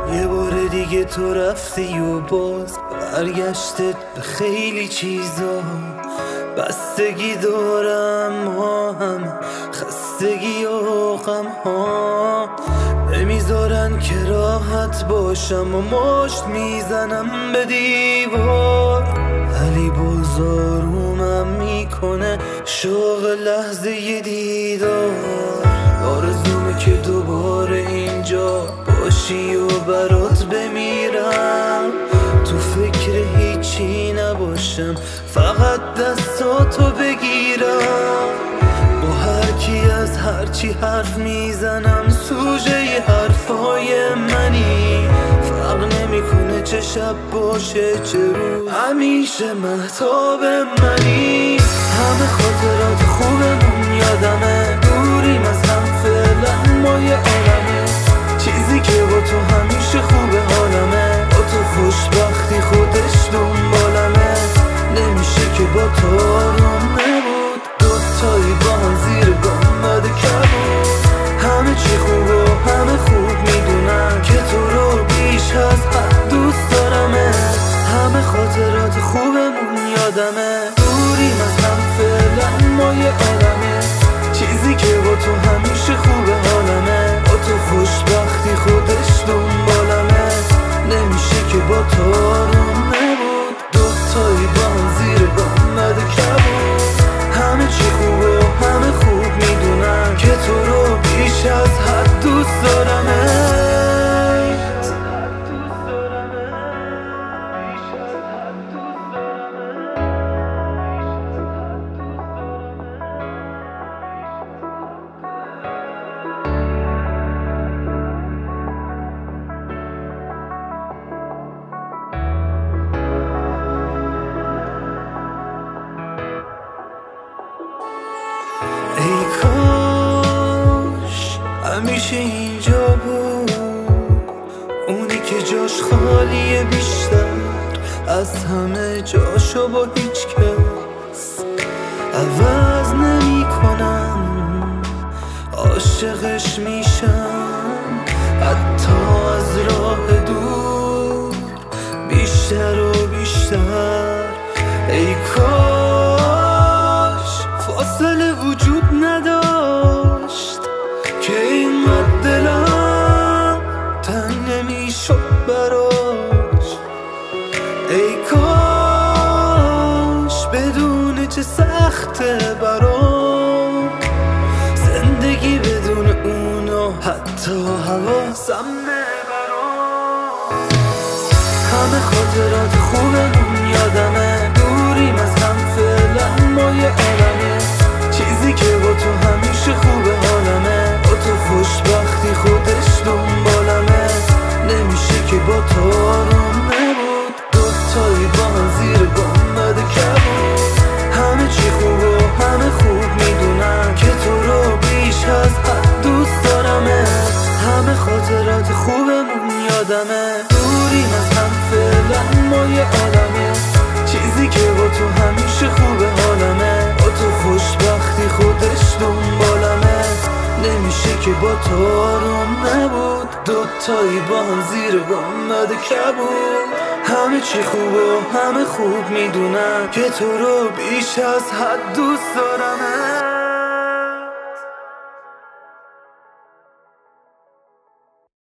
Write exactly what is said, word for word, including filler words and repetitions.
یه بار دیگه تو رفتی و باز برگشتت به خیلی چیزا. بستگی دارم ما هم خستگی و غم ها نمیذارن که راحت باشم و مشت میزنم به دیوار. ولی باز آرومم میکنه شوق لحظه ی دیدار. آرزومه که دوباره اینجا باشی و برات بمیرم. تو فکر هیچی نباشم فقط دستاتو بگیرم. با هر کی از هرچی حرف میزنم سوژه ی حرفای منی. فرق نمیکنه چه شب باشه چه روز همیشه مهتاب منی. همه خاطرات خوبمون یادمه دوریم از هم فعلا ما یه عالمه. چیزی که با تو همیشه خوبه حالمه. با تو خوشبختی خودش دنبالمه. نمیشه که با تو آرام نبود. دوتایی با هم زیر گام بده کبود. همه چی خوب و همه خوب میدونم که تو رو بیش از حد دوست دارمه. همه خاطرات خوبمون یادمه دوریم از هم فعلا ما یه عالمه. چیزی که با تو همیشه خوبه حالمه. با تو خوشبختی خودش دنبالمه. نمیشه که با تو آرام نبود. دوتایی با هم زیر گام بده کبود. همه چی خوب و همه خوب میدونم که تو رو بیش از حد دوست دارمه. ای کاش همیشه اینجا بود اونی که جاش خالیه بیشتر از همه جاشو با هیچ کس عوض نمی کنم. عاشقش میشم حتی از راه دور بیشتر و بیشتر. ای کاش فاصله وجود نداشت که اینقدر دلم تنگ نمیشد براش. ای کاش بدون چه سخته برام زندگی بدون اونو حتی حواسم نبرام. همه خاطرات خوبمون یادمه دوریم از هم فعلا ما یه عالمه. چیزی که با تو همیشه خوبه حالمه. با تو خوشبختی خودش دنبالمه. نمیشه که با تو آرام نبود. دوتایی با هم زیر گام بده کبود. همه چی خوب و همه خوب میدونم که تو رو بیش از حد دوست دارمه. همه خاطرات خوبمون یادمه دوریم از هم فعلا ما یه عالمه. چیزی که با تو همیشه خوبه حالمه. با تو خوشبختی خودش دنبالمه. نمیشه که با تو آرام نبود. دوتایی با هم زیر گام بده کبود. همه چی خوب و همه خوب میدونم که تو رو بیش از حد دوست دارمه.